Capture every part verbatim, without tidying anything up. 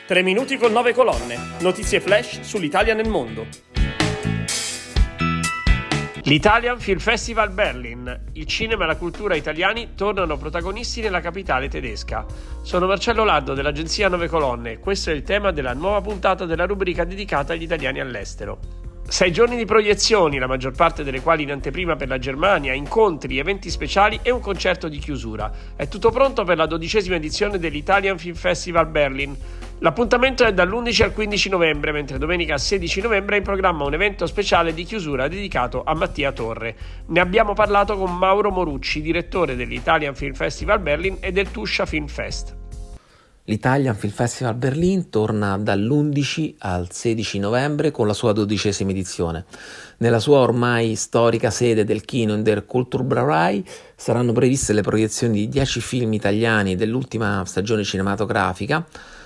Tre minuti con nove colonne. Notizie flash sull'Italia nel mondo. L'Italian Film Festival Berlin. Il cinema e la cultura italiani tornano protagonisti nella capitale tedesca. Sono Marcello Lardo dell'agenzia Nove Colonne e questo è il tema della nuova puntata della rubrica dedicata agli italiani all'estero. Sei giorni di proiezioni, la maggior parte delle quali in anteprima per la Germania, incontri, eventi speciali e un concerto di chiusura. È tutto pronto per la dodicesima edizione dell'Italian Film Festival Berlin. L'appuntamento è dall'undici al quindici novembre, mentre domenica sedici novembre è in programma un evento speciale di chiusura dedicato a Mattia Torre. Ne abbiamo parlato con Mauro Morucci, direttore dell'Italian Film Festival Berlin e del Tuscia Film Fest. L'Italian Film Festival Berlin torna dall'undici al sedici novembre con la sua dodicesima edizione. Nella sua ormai storica sede del Kino in der Kulturbrauerei saranno previste le proiezioni di dieci film italiani dell'ultima stagione cinematografica,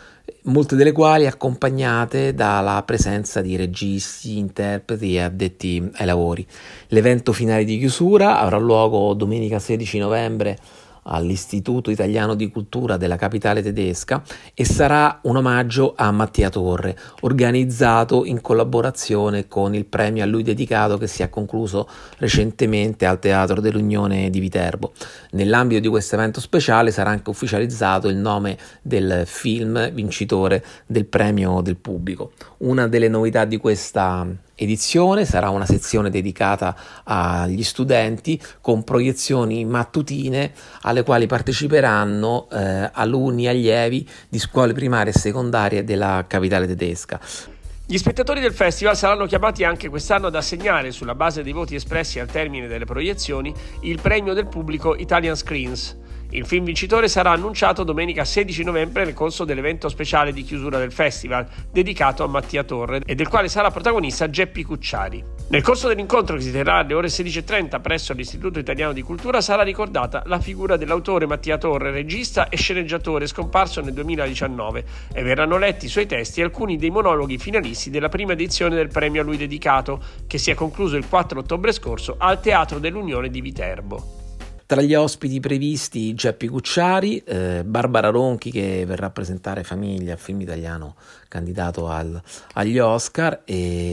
molte delle quali accompagnate dalla presenza di registi, interpreti e addetti ai lavori. L'evento finale di chiusura avrà luogo domenica sedici novembre all'Istituto Italiano di Cultura della capitale tedesca e sarà un omaggio a Mattia Torre, organizzato in collaborazione con il premio a lui dedicato che si è concluso recentemente al Teatro dell'Unione di Viterbo. Nell'ambito di questo evento speciale sarà anche ufficializzato il nome del film vincitore del premio del pubblico. Una delle novità di questa edizione sarà una sezione dedicata agli studenti con proiezioni mattutine alle quali parteciperanno eh, alunni e allievi di scuole primarie e secondarie della capitale tedesca. Gli spettatori del festival saranno chiamati anche quest'anno ad assegnare, sulla base dei voti espressi al termine delle proiezioni, il premio del pubblico Italian Screens. Il film vincitore sarà annunciato domenica sedici novembre nel corso dell'evento speciale di chiusura del festival, dedicato a Mattia Torre e del quale sarà protagonista Geppi Cucciari. Nel corso dell'incontro, che si terrà alle ore sedici e trenta presso l'Istituto Italiano di Cultura, sarà ricordata la figura dell'autore Mattia Torre, regista e sceneggiatore scomparso nel duemiladiciannove, e verranno letti i suoi testi e alcuni dei monologhi finalisti della prima edizione del premio a lui dedicato, che si è concluso il quattro ottobre scorso al Teatro dell'Unione di Viterbo. Tra gli ospiti previsti Geppi Cucciari, eh, Barbara Ronchi che verrà a presentare Famiglia, film italiano candidato al, agli Oscar,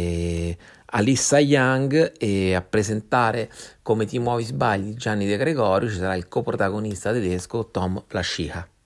e Alissa Young, e a presentare Come ti muovi sbagli Gianni De Gregorio ci sarà il coprotagonista tedesco Tom Flaschia.